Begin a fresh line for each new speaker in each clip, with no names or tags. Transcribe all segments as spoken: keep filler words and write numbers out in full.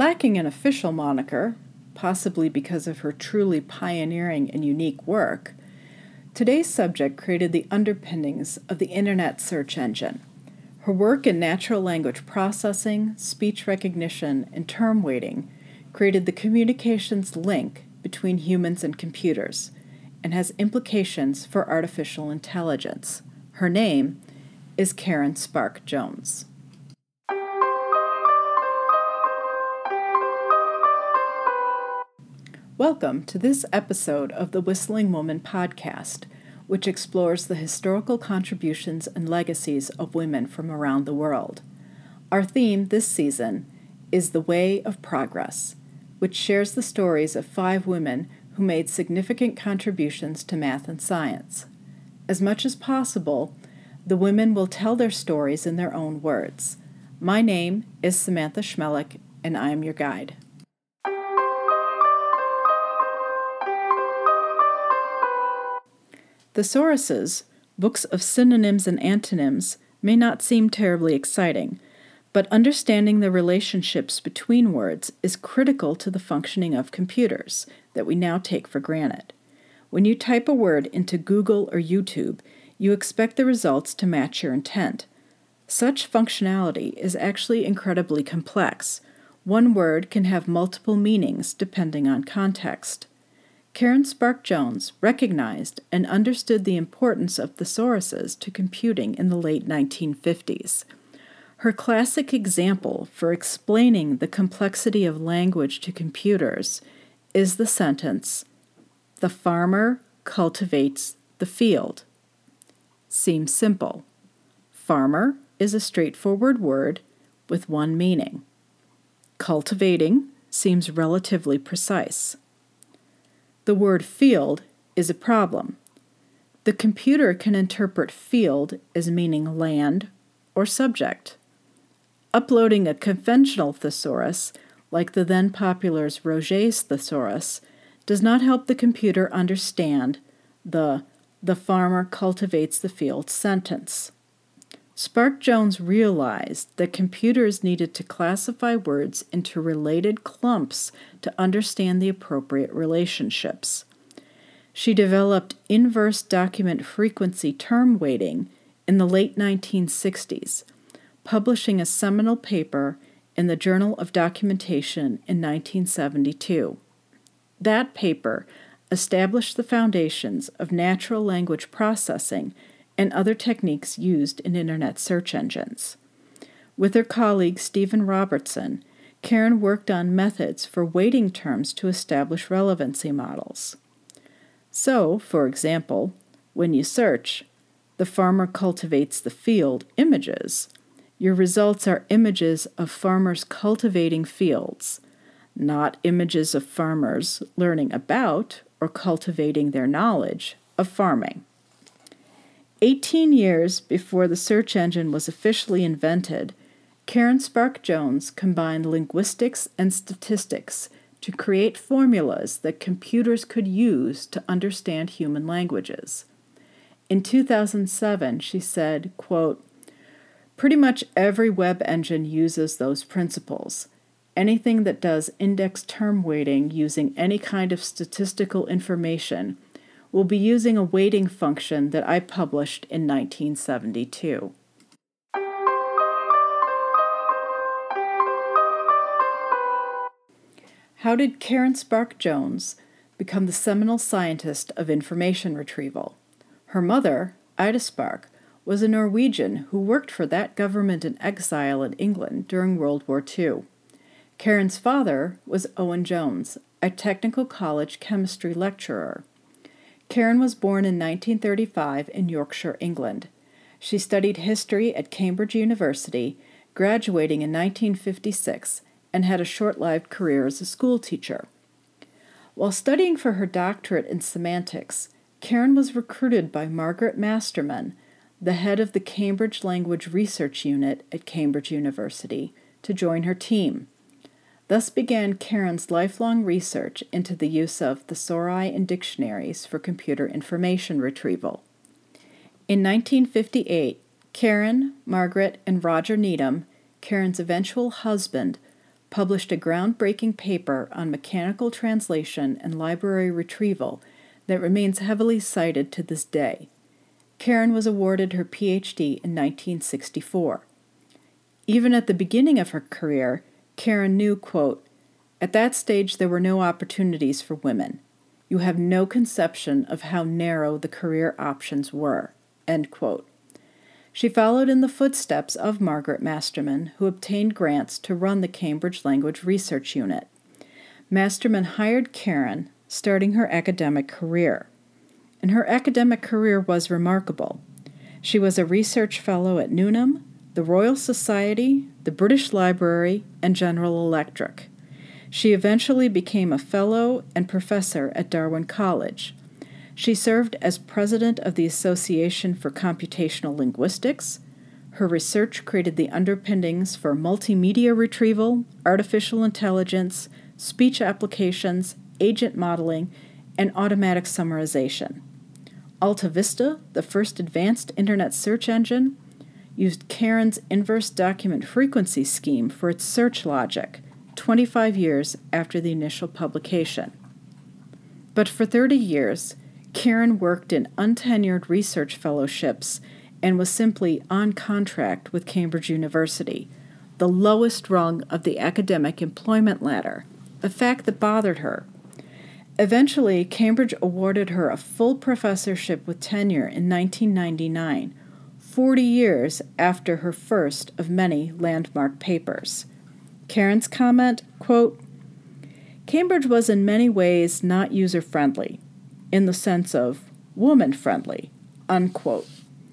Lacking an official moniker, possibly because of her truly pioneering and unique work, today's subject created the underpinnings of the Internet search engine. Her work in natural language processing, speech recognition, and term weighting created the communications link between humans and computers and has implications for artificial intelligence. Her name is Karen Spark Jones. Welcome to this episode of the Whistling Woman podcast, which explores the historical contributions and legacies of women from around the world. Our theme this season is The Way of Progress, which shares the stories of five women who made significant contributions to math and science. As much as possible, the women will tell their stories in their own words. My name is Samantha Schmelik, and I am your guide. Thesauruses, books of synonyms and antonyms, may not seem terribly exciting, but understanding the relationships between words is critical to the functioning of computers that we now take for granted. When you type a word into Google or YouTube, you expect the results to match your intent. Such functionality is actually incredibly complex. One word can have multiple meanings depending on context. Karen Spark Jones recognized and understood the importance of thesauruses to computing in the late nineteen fifties. Her classic example for explaining the complexity of language to computers is the sentence, "The farmer cultivates the field." Seems simple. Farmer is a straightforward word with one meaning. Cultivating seems relatively precise. The word field is a problem. The computer can interpret field as meaning land or subject. Uploading a conventional thesaurus, like the then popular Roget's thesaurus, does not help the computer understand the "the farmer cultivates the field" sentence. Spark Jones realized that computers needed to classify words into related clumps to understand the appropriate relationships. She developed inverse document frequency term weighting in the late nineteen sixties, publishing a seminal paper in the Journal of Documentation in nineteen seventy-two. That paper established the foundations of natural language processing and other techniques used in Internet search engines. With her colleague Stephen Robertson, Karen worked on methods for weighting terms to establish relevancy models. So, for example, when you search, "The farmer cultivates the field" images, your results are images of farmers cultivating fields, not images of farmers learning about or cultivating their knowledge of farming. Eighteen years before the search engine was officially invented, Karen Spark Jones combined linguistics and statistics to create formulas that computers could use to understand human languages. In two thousand seven, she said, quote, "Pretty much every web engine uses those principles. Anything that does index term weighting using any kind of statistical information will be using a weighting function that I published in nineteen seventy-two. How did Karen Spark Jones become the seminal scientist of information retrieval? Her mother, Ida Spark, was a Norwegian who worked for that government in exile in England during World War Two. Karen's father was Owen Jones, a technical college chemistry lecturer. Karen was born in nineteen thirty-five in Yorkshire, England. She studied history at Cambridge University, graduating in nineteen fifty-six, and had a short-lived career as a school teacher. While studying for her doctorate in semantics, Karen was recruited by Margaret Masterman, the head of the Cambridge Language Research Unit at Cambridge University, to join her team. Thus began Karen's lifelong research into the use of thesauri and dictionaries for computer information retrieval. In nineteen fifty-eight, Karen, Margaret, and Roger Needham, Karen's eventual husband, published a groundbreaking paper on mechanical translation and library retrieval that remains heavily cited to this day. Karen was awarded her P H D in nineteen sixty-four. Even at the beginning of her career, Karen knew, quote, "At that stage there were no opportunities for women. You have no conception of how narrow the career options were," end quote. She followed in the footsteps of Margaret Masterman, who obtained grants to run the Cambridge Language Research Unit. Masterman hired Karen, starting her academic career. And her academic career was remarkable. She was a research fellow at Newnham, the Royal Society, the British Library, and General Electric. She eventually became a fellow and professor at Darwin College. She served as president of the Association for Computational Linguistics. Her research created the underpinnings for multimedia retrieval, artificial intelligence, speech applications, agent modeling, and automatic summarization. AltaVista, the first advanced internet search engine, used Karen's inverse document frequency scheme for its search logic, twenty-five years after the initial publication. But for thirty years, Karen worked in untenured research fellowships and was simply on contract with Cambridge University, the lowest rung of the academic employment ladder, a fact that bothered her. Eventually, Cambridge awarded her a full professorship with tenure in nineteen ninety-nine, forty years after her first of many landmark papers. Karen's comment, quote, "Cambridge was in many ways not user-friendly, in the sense of woman-friendly," unquote.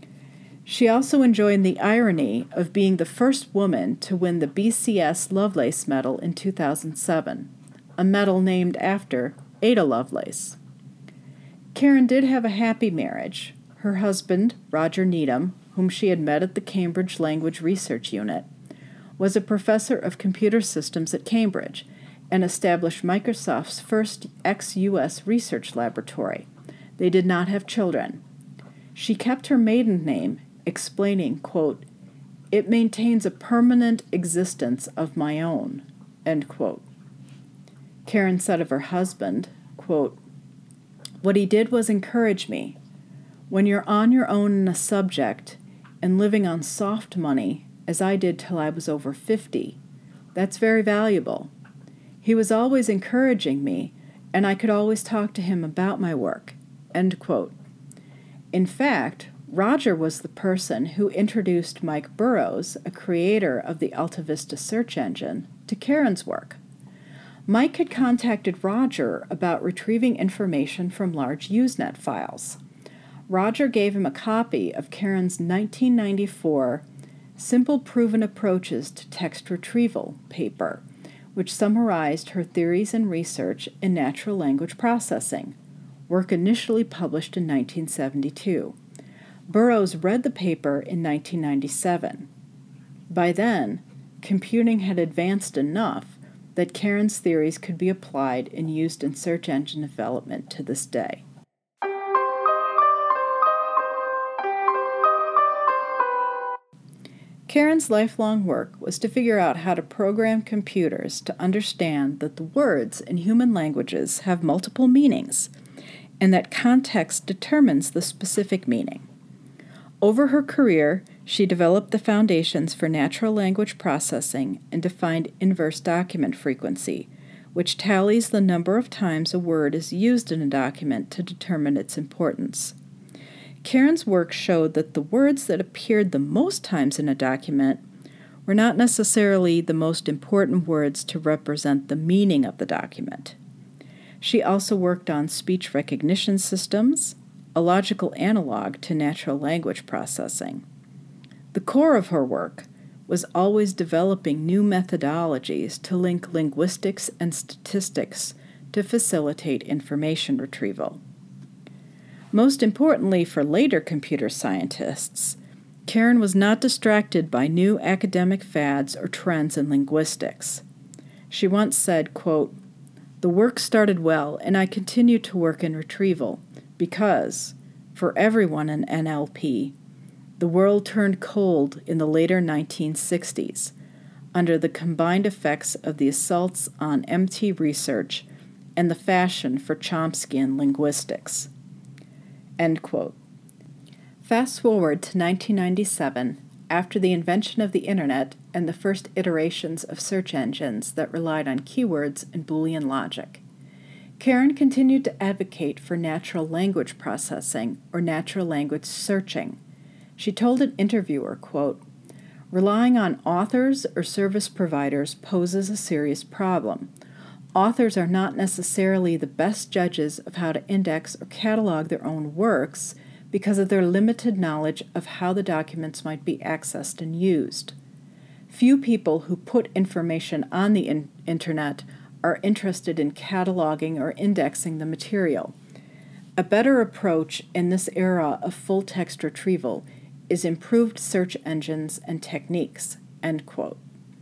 She also enjoyed the irony of being the first woman to win the B C S Lovelace Medal in two thousand seven, a medal named after Ada Lovelace. Karen did have a happy marriage. Her husband, Roger Needham, whom she had met at the Cambridge Language Research Unit, was a professor of computer systems at Cambridge and established Microsoft's first ex-U S research laboratory. They did not have children. She kept her maiden name, explaining, quote, "It maintains a permanent existence of my own," end quote. Karen said of her husband, quote, "What he did was encourage me. When you're on your own in a subject and living on soft money, as I did till I was over fifty, that's very valuable. He was always encouraging me, and I could always talk to him about my work," end quote. In fact, Roger was the person who introduced Mike Burrows, a creator of the AltaVista search engine, to Karen's work. Mike had contacted Roger about retrieving information from large Usenet files. Roger gave him a copy of Karen's nineteen ninety-four Simple Proven Approaches to Text Retrieval paper, which summarized her theories and research in natural language processing, work initially published in nineteen seventy-two. Burrows read the paper in nineteen ninety-seven. By then, computing had advanced enough that Karen's theories could be applied and used in search engine development to this day. Karen's lifelong work was to figure out how to program computers to understand that the words in human languages have multiple meanings, and that context determines the specific meaning. Over her career, she developed the foundations for natural language processing and defined inverse document frequency, which tallies the number of times a word is used in a document to determine its importance. Karen's work showed that the words that appeared the most times in a document were not necessarily the most important words to represent the meaning of the document. She also worked on speech recognition systems, a logical analog to natural language processing. The core of her work was always developing new methodologies to link linguistics and statistics to facilitate information retrieval. Most importantly for later computer scientists, Karen was not distracted by new academic fads or trends in linguistics. She once said, quote, "The work started well, and I continue to work in retrieval because, for everyone in N L P, the world turned cold in the later nineteen sixties. under the combined effects of the assaults on M T research and the fashion for Chomskyan linguistics." End quote. Fast forward to nineteen ninety-seven, after the invention of the Internet and the first iterations of search engines that relied on keywords and Boolean logic. Karen continued to advocate for natural language processing or natural language searching. She told an interviewer, quote, "Relying on authors or service providers poses a serious problem. Authors are not necessarily the best judges of how to index or catalog their own works because of their limited knowledge of how the documents might be accessed and used. Few people who put information on the in- Internet are interested in cataloging or indexing the material. A better approach in this era of full-text retrieval is improved search engines and techniques." End quote.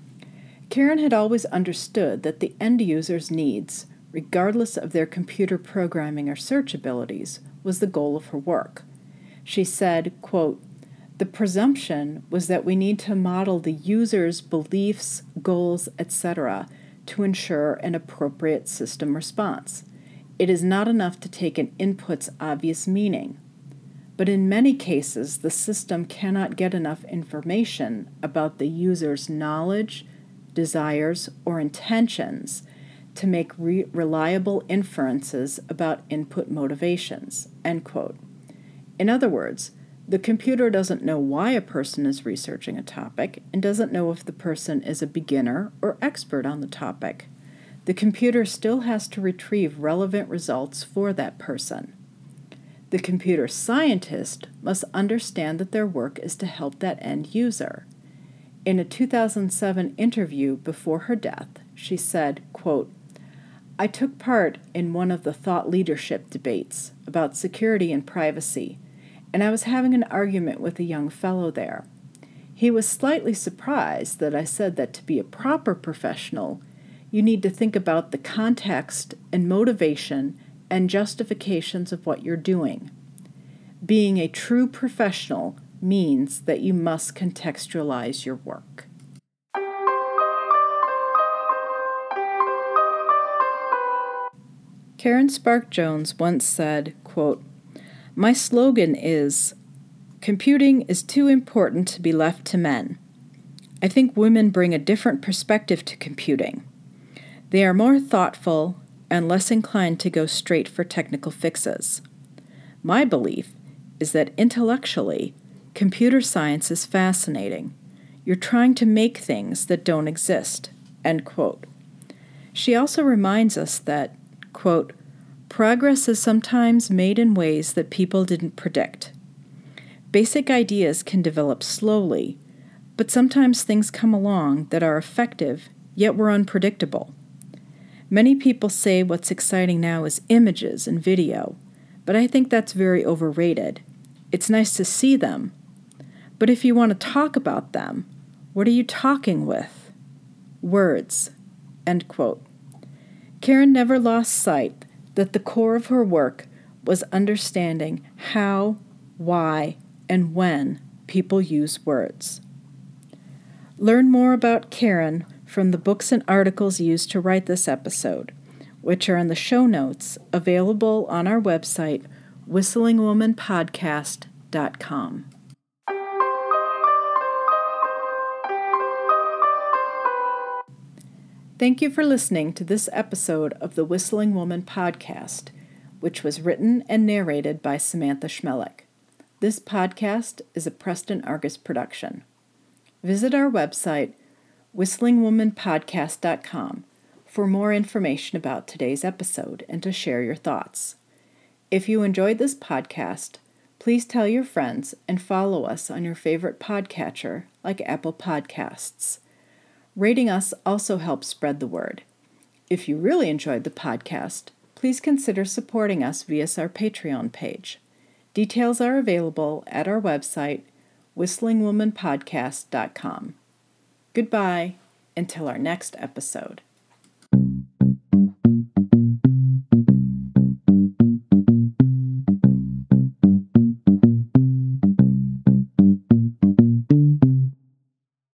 Karen had always understood that the end user's needs, regardless of their computer programming or search abilities, was the goal of her work. She said, quote, "The presumption was that we need to model the user's beliefs, goals, et cetera to ensure an appropriate system response. It is not enough to take an input's obvious meaning. But in many cases, the system cannot get enough information about the user's knowledge, desires, or intentions to make re- reliable inferences about input motivations." End quote. In other words, the computer doesn't know why a person is researching a topic and doesn't know if the person is a beginner or expert on the topic. The computer still has to retrieve relevant results for that person. The computer scientist must understand that their work is to help that end user. In a two thousand seven interview before her death, she said, quote, "I took part in one of the thought leadership debates about security and privacy, and I was having an argument with a young fellow there. He was slightly surprised that I said that to be a proper professional, you need to think about the context and motivation and justifications of what you're doing. Being a true professional means that you must contextualize your work." Karen Spark Jones once said, quote, "My slogan is, computing is too important to be left to men. I think women bring a different perspective to computing. They are more thoughtful and less inclined to go straight for technical fixes. My belief is that intellectually, computer science is fascinating. You're trying to make things that don't exist." End quote. She also reminds us that, quote, "Progress is sometimes made in ways that people didn't predict. Basic ideas can develop slowly, but sometimes things come along that are effective, yet were unpredictable. Many people say what's exciting now is images and video, but I think that's very overrated. It's nice to see them, but if you want to talk about them, what are you talking with? Words." End quote. Karen never lost sight that the core of her work was understanding how, why, and when people use words. Learn more about Karen from the books and articles used to write this episode, which are in the show notes available on our website, whistling woman podcast dot com. Thank you for listening to this episode of the Whistling Woman podcast, which was written and narrated by Samantha Schmelik. This podcast is a Preston Argus production. Visit our website, whistling woman podcast dot com, for more information about today's episode and to share your thoughts. If you enjoyed this podcast, please tell your friends and follow us on your favorite podcatcher like Apple Podcasts. Rating us also helps spread the word. If you really enjoyed the podcast, please consider supporting us via our Patreon page. Details are available at our website, whistling woman podcast dot com. Goodbye until our next episode.